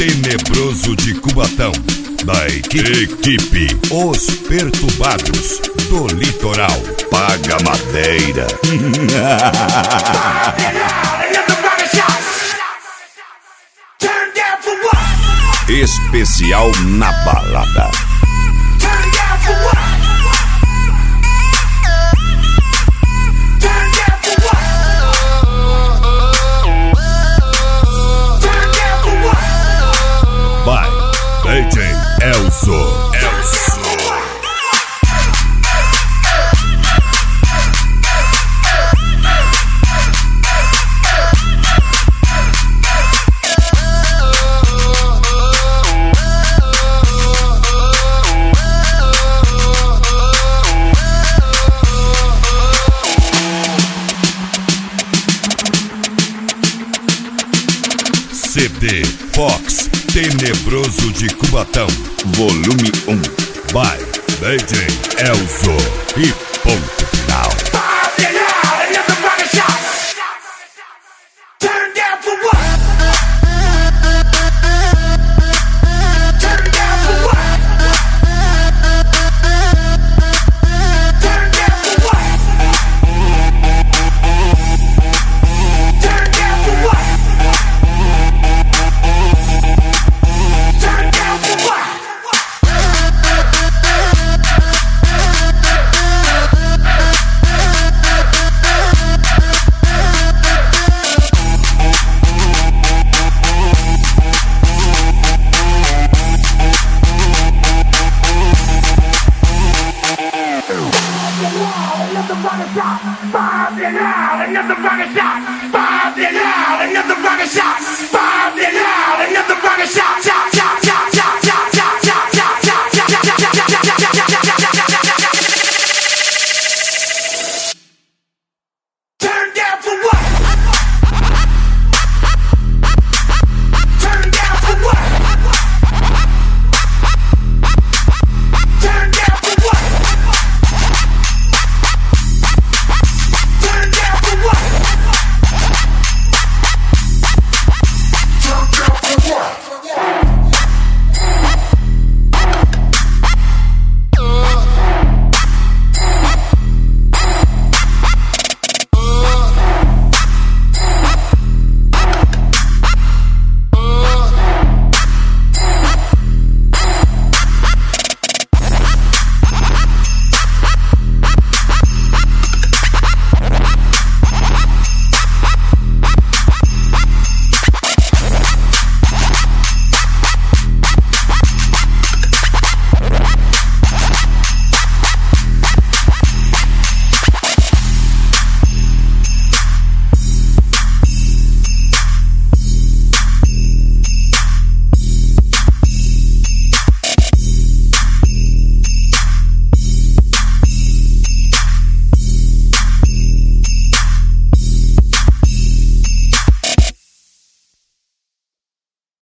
tenebroso de Cubatão, da equipe Os Perturbados do Litoral. Paga Madeira. Especial na balada. By DJ Elzo. CD Fox Tenebroso de Cubatão, volume 1, by DJ Elzo. E ponto final. Bob, you know, another rocket shot. Bob, you know.